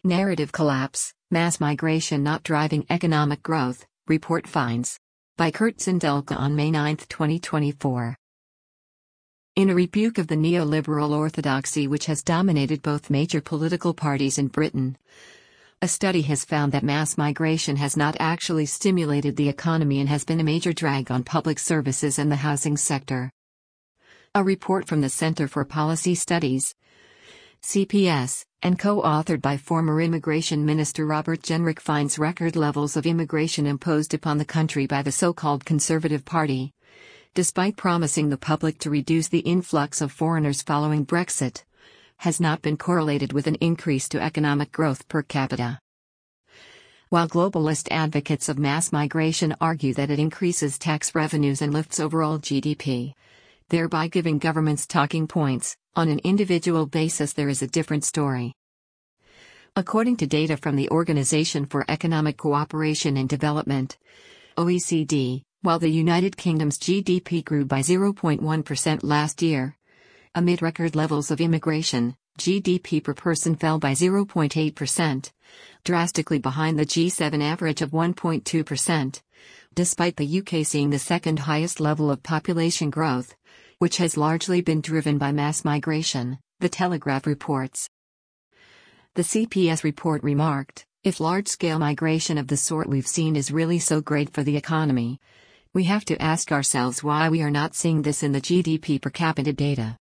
Narrative collapse, mass migration not driving economic growth, report finds. By Kurt Zindelka on May 9, 2024. In a rebuke of the neoliberal orthodoxy which has dominated both major political parties in Britain, a study has found that mass migration has not actually stimulated the economy and has been a major drag on public services and the housing sector. A report from the Center for Policy Studies, CPS, and co-authored by former Immigration Minister Robert Jenrick finds record levels of immigration imposed upon the country by the so-called Conservative Party, despite promising the public to reduce the influx of foreigners following Brexit, has not been correlated with an increase to economic growth per capita. While globalist advocates of mass migration argue that it increases tax revenues and lifts overall GDP, thereby giving governments talking points, on an individual basis there is a different story. According to data from the Organization for Economic Cooperation and Development, OECD, while the United Kingdom's GDP grew by 0.1% last year, amid record levels of immigration, GDP per person fell by 0.8%, drastically behind the G7 average of 1.2%, despite the UK seeing the second highest level of population growth, which has largely been driven by mass migration, The Telegraph reports. The CPS report remarked, if large-scale migration of the sort we've seen is really so great for the economy, we have to ask ourselves why we are not seeing this in the GDP per capita data.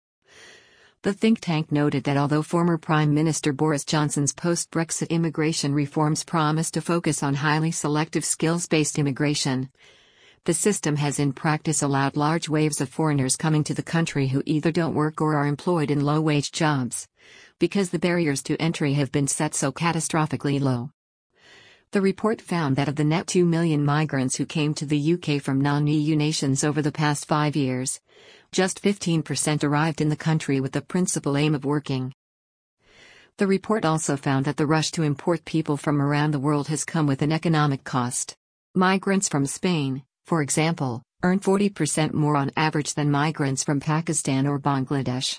The think tank noted that although former Prime Minister Boris Johnson's post-Brexit immigration reforms promise to focus on highly selective skills-based immigration, the system has in practice allowed large waves of foreigners coming to the country who either don't work or are employed in low-wage jobs, because the barriers to entry have been set so catastrophically low. The report found that of the net 2 million migrants who came to the UK from non-EU nations over the past 5 years, just 15% arrived in the country with the principal aim of working. The report also found that the rush to import people from around the world has come with an economic cost. Migrants from Spain, for example, earn 40% more on average than migrants from Pakistan or Bangladesh.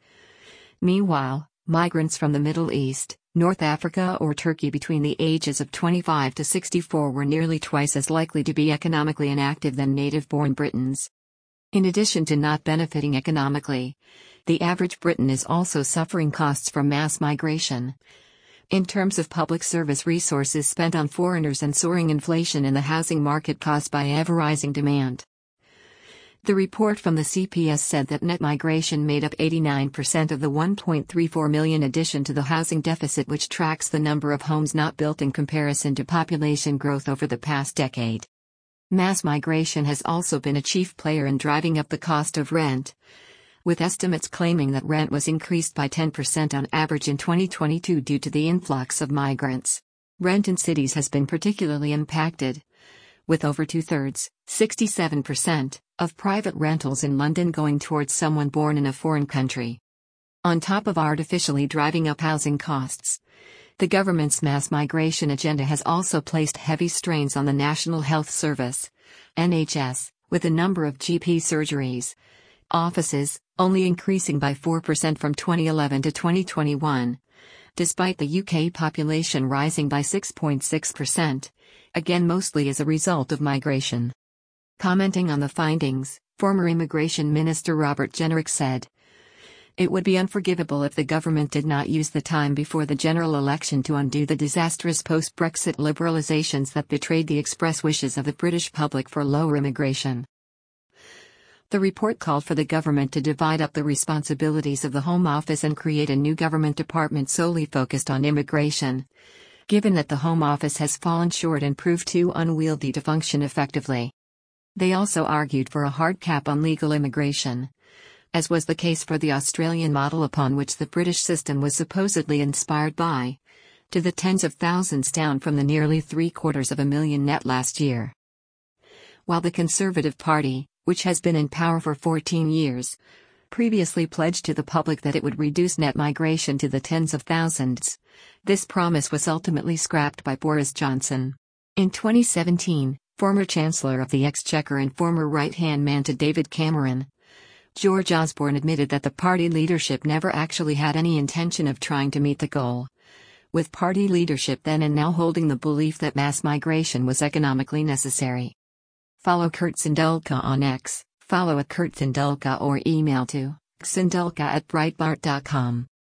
Meanwhile, migrants from the Middle East, North Africa or Turkey between the ages of 25 to 64 were nearly twice as likely to be economically inactive than native-born Britons. In addition to not benefiting economically, the average Briton is also suffering costs from mass migration. In terms of public service resources spent on foreigners and soaring inflation in the housing market caused by ever-rising demand. The report from the CPS said that net migration made up 89% of the 1.34 million addition to the housing deficit, which tracks the number of homes not built in comparison to population growth over the past decade. Mass migration has also been a chief player in driving up the cost of rent, with estimates claiming that rent was increased by 10% on average in 2022 due to the influx of migrants. Rent in cities has been particularly impacted, with over two-thirds, 67%, of private rentals in London going towards someone born in a foreign country. On top of artificially driving up housing costs, the government's mass migration agenda has also placed heavy strains on the National Health Service, NHS, with the number of GP surgeries, offices, only increasing by 4% from 2011 to 2021, despite the UK population rising by 6.6%, again mostly as a result of migration. Commenting on the findings, former Immigration Minister Robert Jenrick said, "It would be unforgivable if the government did not use the time before the general election to undo the disastrous post-Brexit liberalisations that betrayed the express wishes of the British public for lower immigration." The report called for the government to divide up the responsibilities of the Home Office and create a new government department solely focused on immigration, given that the Home Office has fallen short and proved too unwieldy to function effectively. They also argued for a hard cap on legal immigration, as was the case for the Australian model upon which the British system was supposedly inspired by, to the tens of thousands down from the nearly 750,000 net last year. While the Conservative Party, which has been in power for 14 years, previously pledged to the public that it would reduce net migration to the tens of thousands, this promise was ultimately scrapped by Boris Johnson. In 2017, former Chancellor of the Exchequer and former right-hand man to David Cameron, George Osborne admitted that the party leadership never actually had any intention of trying to meet the goal, with party leadership then and now holding the belief that mass migration was economically necessary. Follow Kurt Sindelka on X, follow @KurtSindelka or email to xsindelka@breitbart.com.